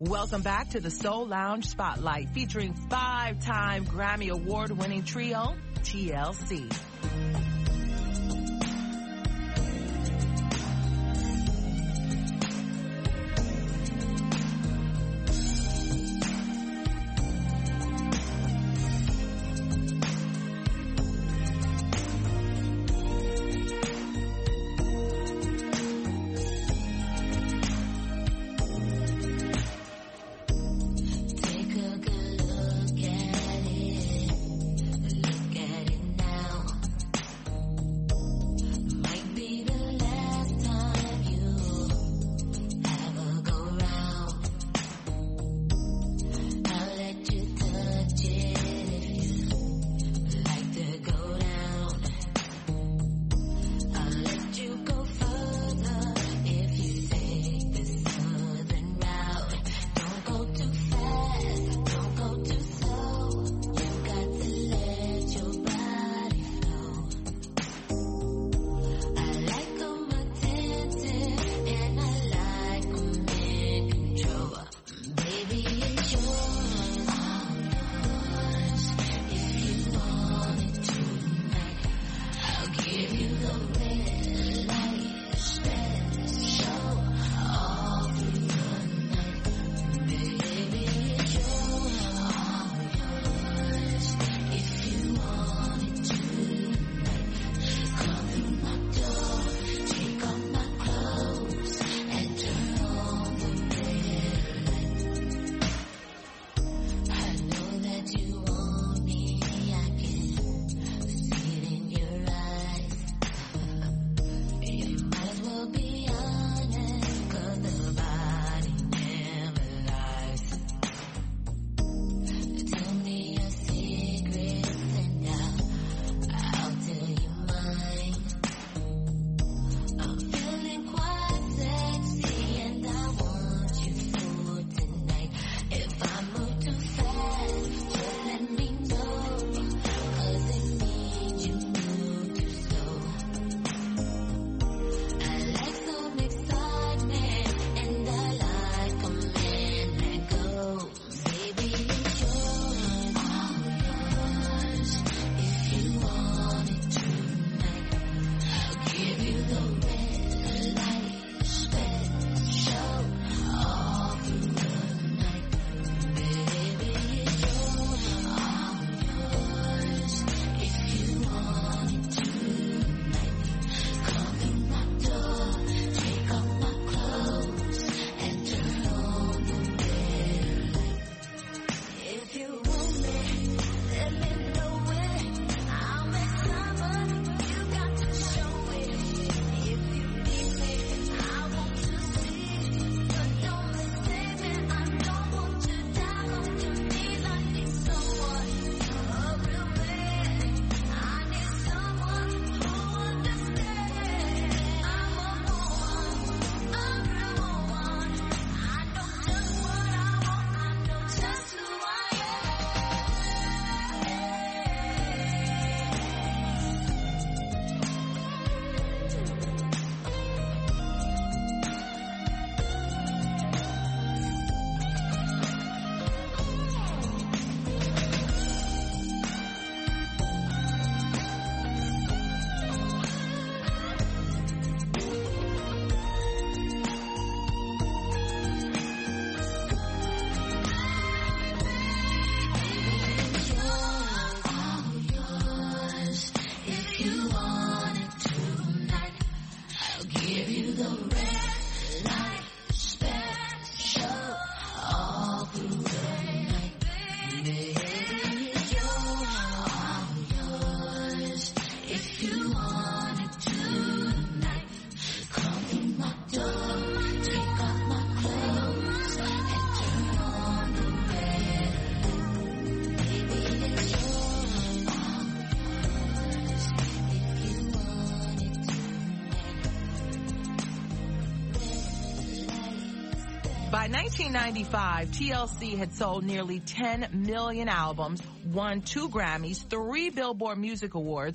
Welcome back to the Soul Lounge Spotlight, featuring 5-time Grammy Award-winning trio, TLC. By 1995, TLC had sold nearly 10 million albums, won 2 Grammys, 3 Billboard Music Awards,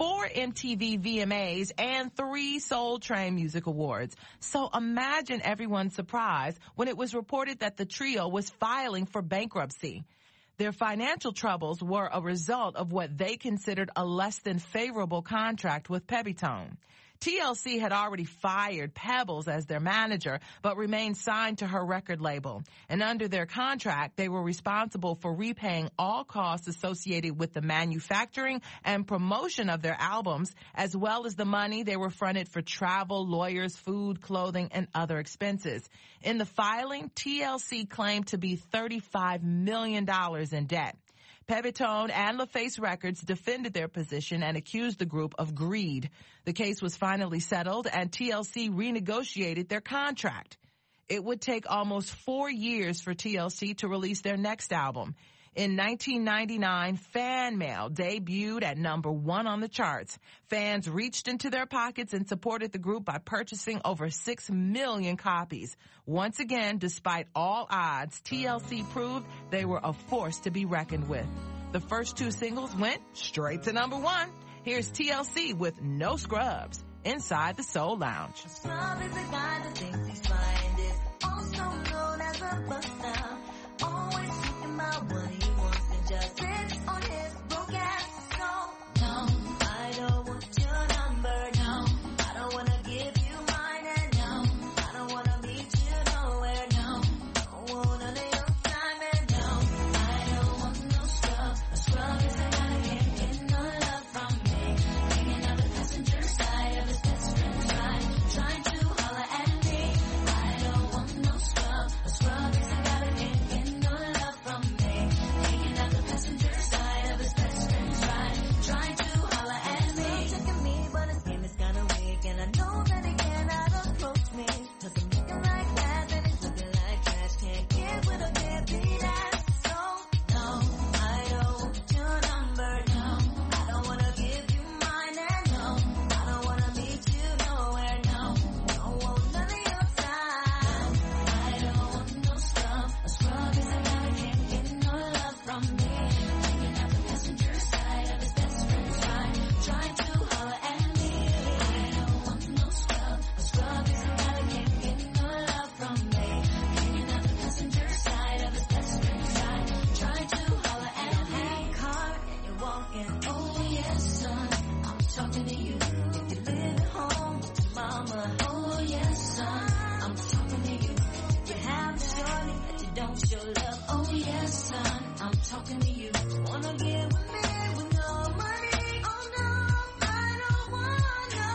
4 MTV VMAs, and 3 Soul Train Music Awards. So imagine everyone's surprise when it was reported that the trio was filing for bankruptcy. Their financial troubles were a result of what they considered a less than favorable contract with Pebbytone. TLC had already fired Pebbles as their manager, but remained signed to her record label. And under their contract, they were responsible for repaying all costs associated with the manufacturing and promotion of their albums, as well as the money they were fronted for travel, lawyers, food, clothing, and other expenses. In the filing, TLC claimed to be $35 million in debt. Pebbytone and LaFace Records defended their position and accused the group of greed. The case was finally settled and TLC renegotiated their contract. It would take almost 4 years for TLC to release their next album. In 1999, Fan Mail debuted at number 1 on the charts. Fans reached into their pockets and supported the group by purchasing over 6 million copies. Once again, despite all odds, TLC proved they were a force to be reckoned with. The first 2 singles went straight to number 1. Here's TLC with No Scrubs inside the Soul Lounge. Scrub is a guy that thinks he's fine, is also known as a buster. Always talking about what he wants and just sits on his broke ass. So, no, I don't want your number, no. I don't wanna give you mine, and no, I don't wanna meet you nowhere, no. Don't want none of your time, and no, I don't want no scrub. A scrub is a guy that can't get no love from me. Hanging on the passenger side of his best friend's ride, trying to holler at me. I don't want no scrub. A scrub is a guy that can't get no love from me. Hanging out the passenger side of his best friend's ride, trying to holler at me. Look at me, but his game is kinda weak, and I know that he cannot approach me. 'Cause I'm looking like that, and he's looking like trash. Can't get with a deadbeat ass. So, no, I don't want your number, no. I don't wanna give you mine, and no, I don't wanna meet you nowhere, no. Don't want none of your time. I don't want no scrub. A scrub is a guy that can't get no love from me. Hanging out the passenger side of his best friend's ride, trying to holler at me. I don't want no scrub. A scrub is a guy that can't get no love from me. Hanging out the passenger side of his best friend's ride, trying to holler at me. Hey, car, and you're walking. Oh yes, son, I'm talking to you. If you live at home with your mama. Oh yes, son, I'm talking to you. If you have a shorty that you don't show love. Oh yes, son, I'm talking to you. Wanna get with me with no money? Oh no, I don't want no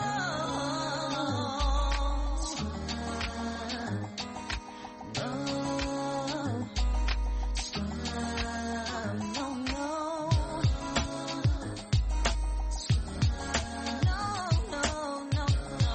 scrub. No scrub, no, no. No, no, no, no.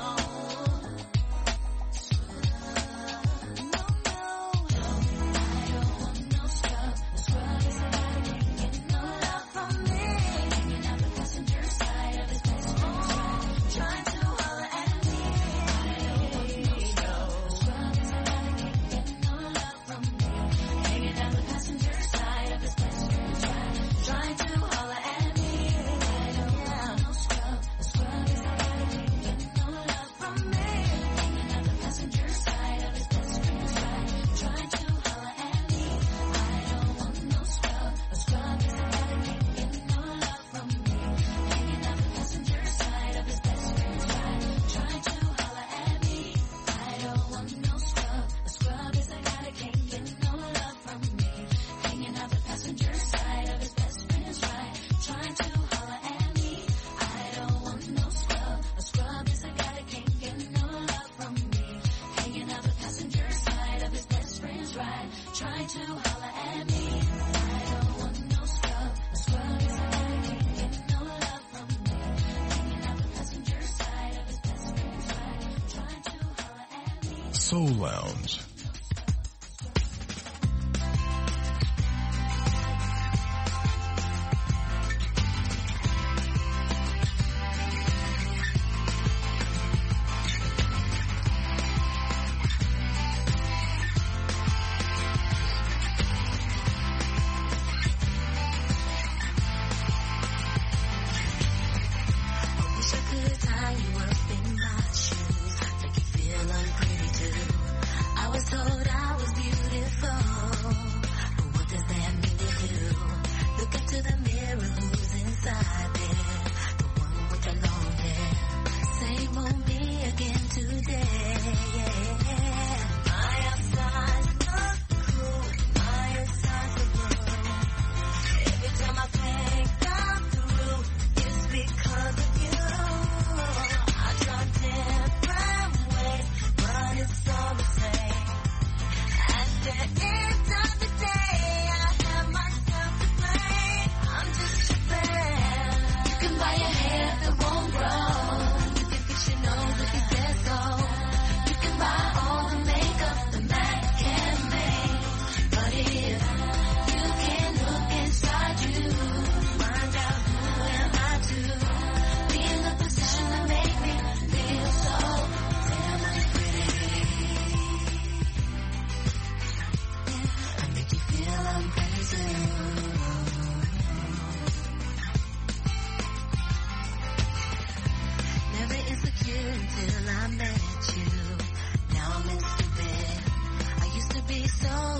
No, no, no. I don't want no scrub. A scrub is a guy that can't get no love from me. Hanging out the passenger side of his best friend's ride, trying to holler at me. I don't want no scrub. A scrub is a guy that can't get no love from me. Hanging out the passenger side of his best friend's ride, trying to holler at me. I don't want no scrub. A scrub is a guy that can't get no love from me. Hanging out the passenger side of his best friend's ride, trying to holler at me. I don't want no scrub. A scrub is a guy that can't get no love from me. Hanging out the passenger side of his best friend's ride, trying to holler at me. I don't want no scrub. A scrub is a guy that can't get no love from me. Hanging out the passenger side of his best friend's ride, trying to holler at me. I don't want no scrub. A scrub is a guy that can't get no love from me. Hanging out the passenger side of his best friend's ride, trying to holler at me. I don't want no scrub. A scrub is a guy that can't get no love from me. Hanging out the passenger side of his best friend's ride, trying to holler at me. Soul Lounge.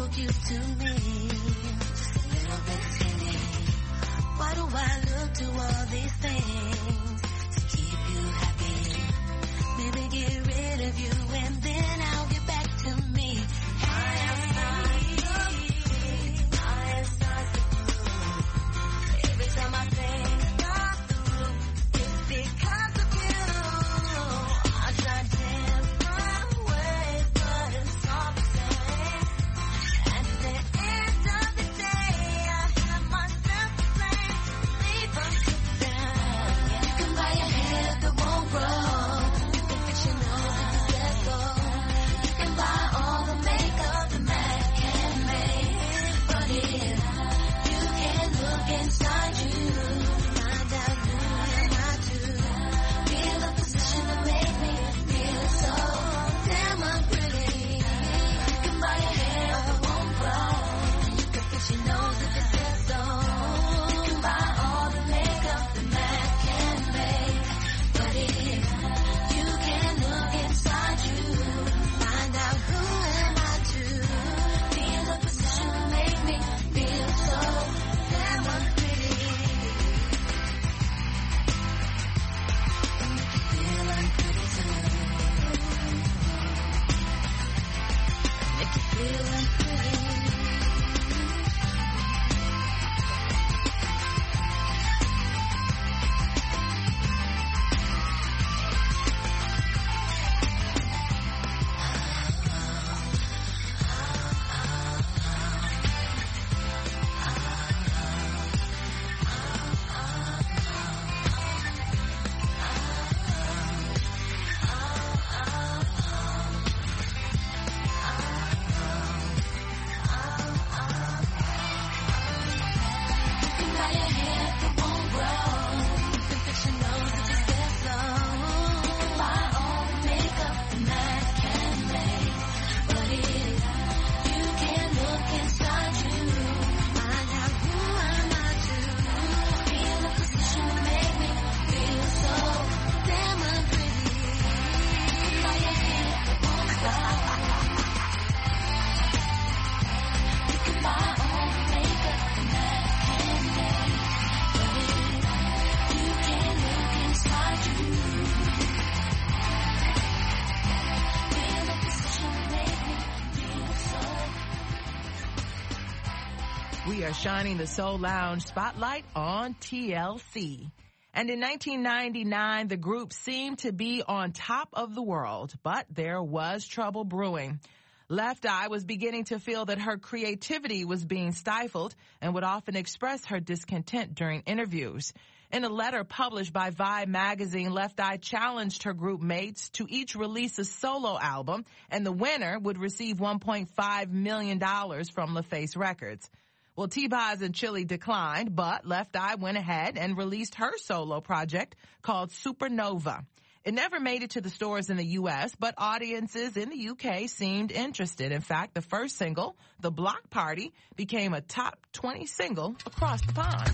so cute to me. Just a little bit skinny. Why do I look to all these things to keep you happy? Maybe get rid of you and then I'll get back to me. I am stars to blue. Every time I think stop the roof, it's because of you. I try different ways, but it's all the same. At the end of the day, I have myself to blame. Leave us to down. You can buy a hair that won't grow. You can fix your nose with a Cesco. You can buy all the makeup the man can make. But if you can look inside you, find out who am I to be in the position to make me feel so damn unpretty. You can buy a hair that won't grow. You can fix your nose if it says so. You can buy all the makeup the man can make. But if you can look inside you, find out who am I to be in the position to make me feel so damn unpretty. Make you feel unpretty too. Make you feel unpretty. We are shining the Soul Lounge spotlight on TLC. And in 1999, the group seemed to be on top of the world, but there was trouble brewing. Left Eye was beginning to feel that her creativity was being stifled and would often express her discontent during interviews. In a letter published by Vibe magazine, Left Eye challenged her group mates to each release a solo album, and the winner would receive $1.5 million from LaFace Records. Well, T-Boz and Chili declined, but Left Eye went ahead and released her solo project called Supernova. It never made it to the stores in the U.S., but audiences in the U.K. seemed interested. In fact, the first single, The Block Party, became a top 20 single across the pond.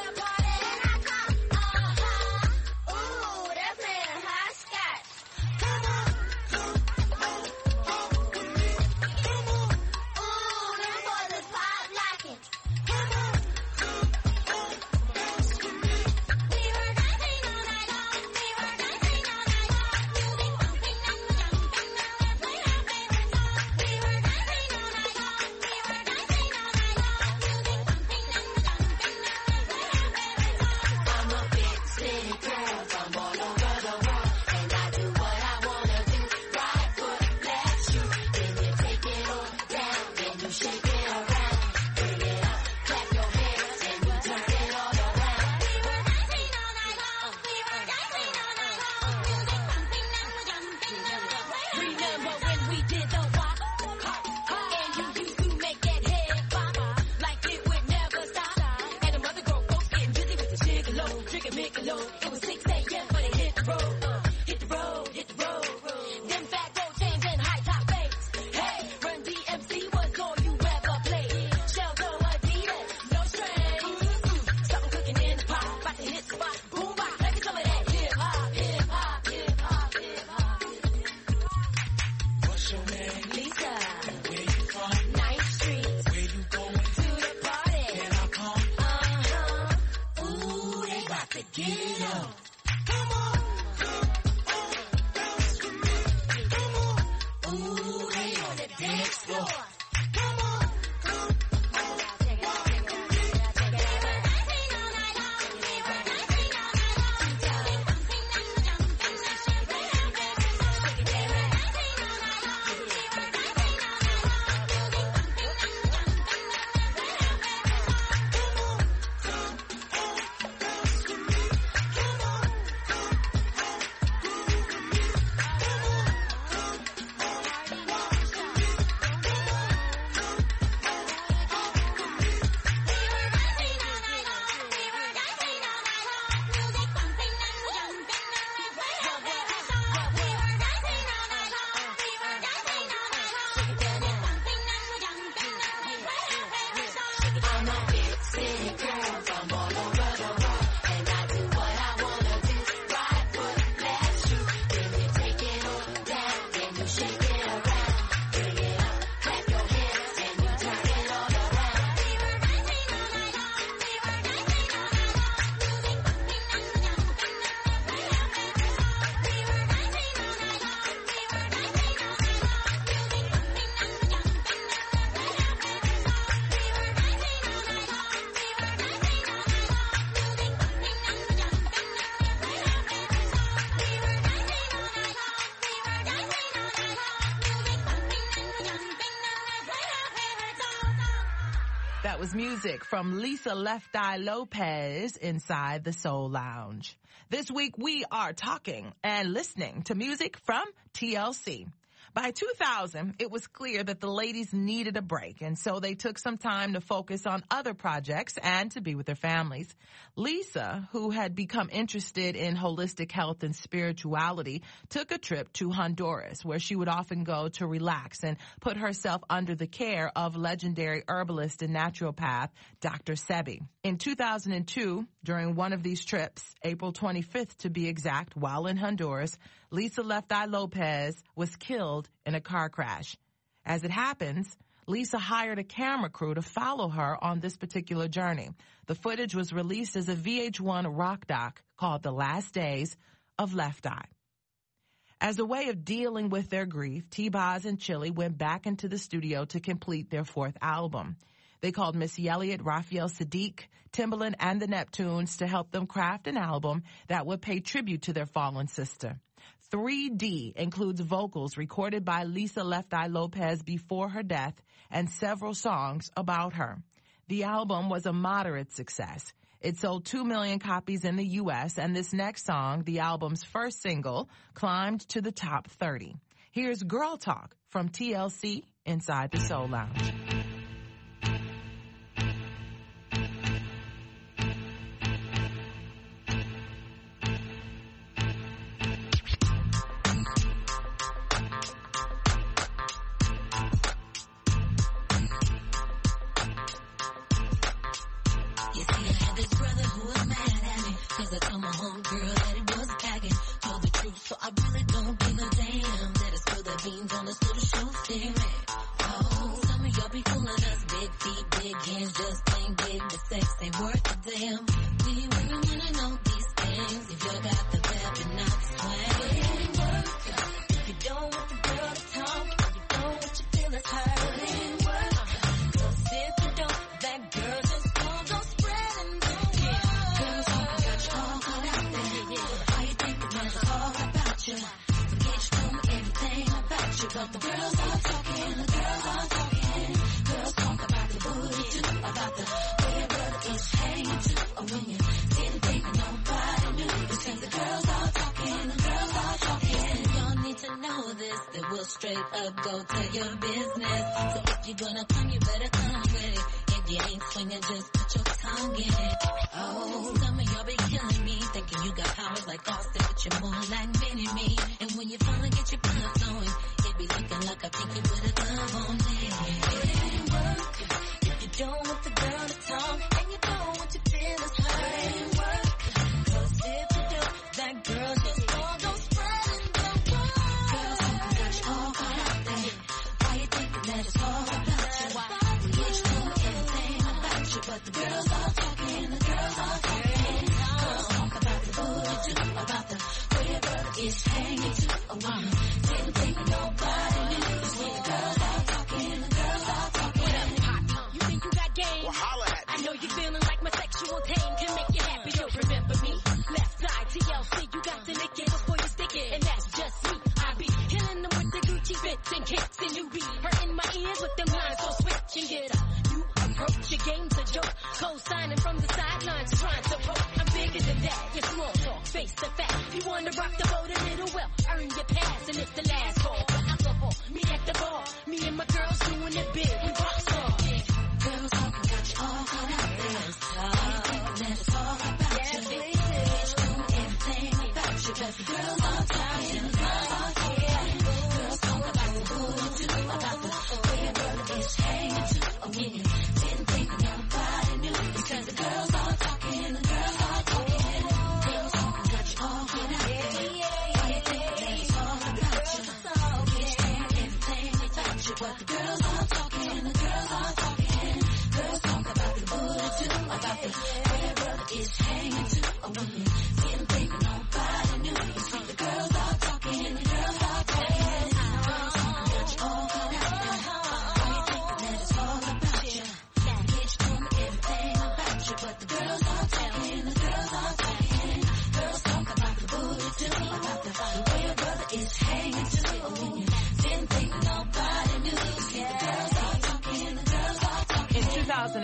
Come That was music from Lisa Left Eye Lopez inside the Soul Lounge. This week we are talking and listening to music from TLC. By 2000, it was clear that the ladies needed a break, and so they took some time to focus on other projects and to be with their families. Lisa, who had become interested in holistic health and spirituality, took a trip to Honduras, where she would often go to relax and put herself under the care of legendary herbalist and naturopath Dr. Sebi. In 2002, during one of these trips, April 25th to be exact, while in Honduras, Lisa Left Eye Lopez was killed in a car crash. As it happens, Lisa hired a camera crew to follow her on this particular journey. The footage was released as a VH1 rock doc called The Last Days of Left Eye. As a way of dealing with their grief, T-Boz and Chili went back into the studio to complete their fourth album. They called Missy Elliott, Raphael Sadiq, Timbaland, and the Neptunes to help them craft an album that would pay tribute to their fallen sister. 3D includes vocals recorded by Lisa Left Eye Lopez before her death and several songs about her. The album was a moderate success. It sold 2 million copies in the U.S., and this next song, the album's first single, climbed to the top 30. Here's Girl Talk from TLC inside the Soul Lounge. Straight up, go tell your business. So if you're gonna come, you better come with it. If you ain't swinging, just put your tongue in it. Oh, some of y'all be killing me, thinking you got powers like Austin, but you're more like Mini-Me. And when you finally get your blood flowing, it be looking like I think you put a glove on me. It ain't work if you don't want the girl to talk, and you don't want your feelings hurt. It ain't work, 'cause if you do, that girl just all gon' spread in the world. Girls talking got you all caught out there. Why you thinking that it's all about you? We each know everything about you, but the girls all talking, the girls all talking. Girls talk about the booty too, about the way your brother is hanging to a woman. Didn't think nobody knew. You see the girls all talking, the girls all talking. You think you got game? Well, holla at me. I know you're feeling like my sexual tame can make you happy. Don't remember me? Left side TLC, you got to lick it before you stick it, and that's just me. I be killing them with the Gucci fits and kicks, and you be hurting my ears with them lines. So switch and get up. You approach your game's a joke. Co-signing from the sidelines, trying to poke. I'm bigger than that. You're small talk, face the fact. You wanna rock the boat a little well, earn your pass, and it's the last call for alcohol. Meet at the bar, me and my girls doing it big. We rock hard. Girls talking got you all caught out there. Why you thinking that it's all about you? Bitch, know everything about you, but the girls all talking, the girls all talking. Girls talk about the booty too, about the way your brother is hanging to a woman. Didn't think nobody knew, because the girls all talking, the girls all talking. Girls talking got you all caught out there. Why you thinking that it's all about you? Bitch, know everything about you, but the girls all talking, the girls all talking. Girls talk about the booty too, about the way your brother is hanging to a woman. Didn't think nobody knew. You see the girls all talking, the girls all talking. Girls talking got you all caught out there. Why you thinking that it's all about you? Bitch, know everything about you, but the girls all talking, the girls all talking. Girls talk about the booty too, about the way your brother is hanging to a woman. Didn't think nobody knew. You see the girls all talking, the girls all talking. In 2008,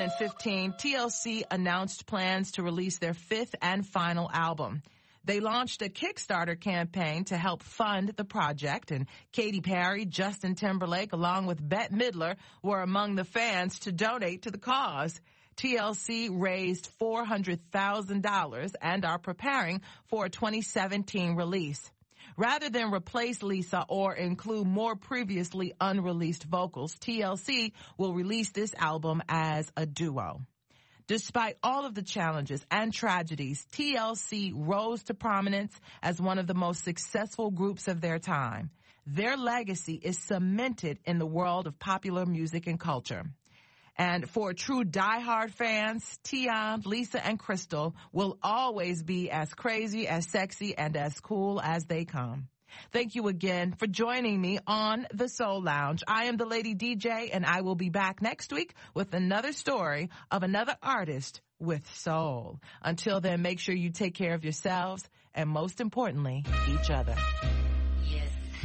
2015, TLC announced plans to release their fifth and final album. They launched a Kickstarter campaign to help fund the project, and Katy Perry, Justin Timberlake, along with Bette Midler, were among the fans to donate to the cause. TLC raised $400,000 and are preparing for a 2017 release. Rather than replace Lisa or include more previously unreleased vocals, TLC will release this album as a duo. Despite all of the challenges and tragedies, TLC rose to prominence as one of the most successful groups of their time. Their legacy is cemented in the world of popular music and culture. And for true diehard fans, Tion, Lisa, and Crystal will always be as crazy, as sexy, and as cool as they come. Thank you again for joining me on The Soul Lounge. I am the Lady DJ, and I will be back next week with another story of another artist with soul. Until then, make sure you take care of yourselves and, most importantly, each other. Yes.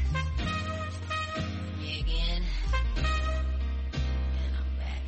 Me again. And I'm back.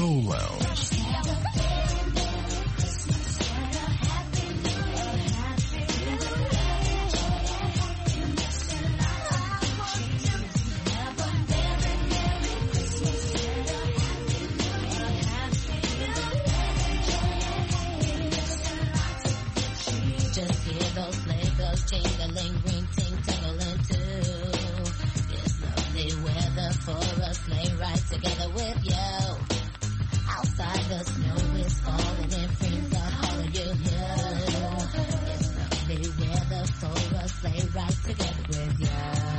Soul Lounge. Just hear those sleigh bells jingling, ring, ting, tingling too. It's lovely weather for a sleigh ride together with you. Outside the snow is falling and friends are calling you here. It's lovely weather for a sleigh ride together with you.